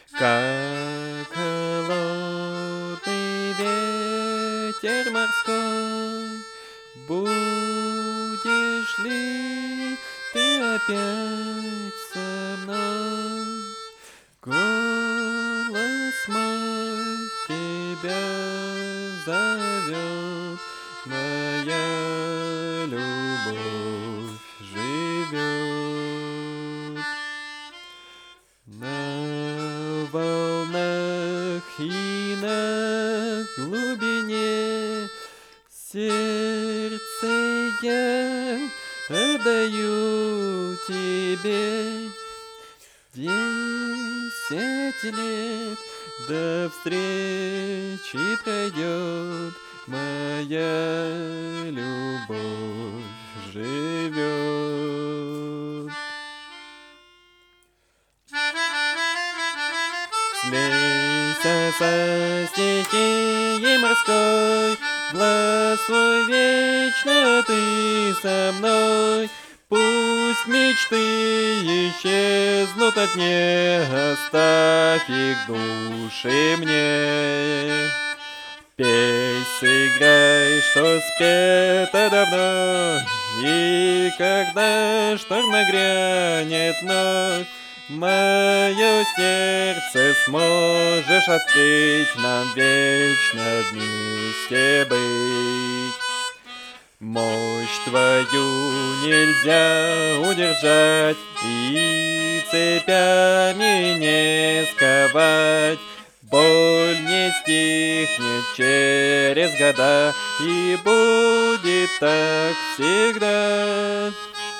Как холодный ветер морской, будешь ли ты опять со мной? Голос мой тебя зовет, моя любовь живет. На волнах и на глубине сердце я отдаю тебе. 10 лет до встречи пройдет, моя любовь живет. Слейся со стихией морской, властвуй вечно ты со мной. Пусть мечты исчезнут от дне, оставь их души мне. Пей, сыграй, что спето давно, и когда шторм нагрянет вновь, мое сердце сможешь открыть, нам вечно вместе быть. Мощь твою нельзя удержать и цепями не сковать. Боль не стихнет через года, и будет так всегда.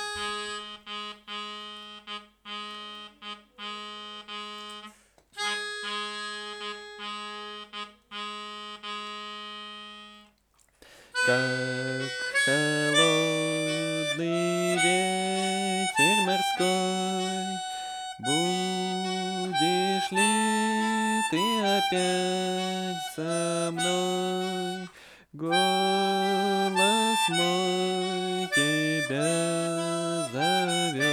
Как холодный ветер морской, будешь ли ты опять со мной? Голос мой тебя зовет.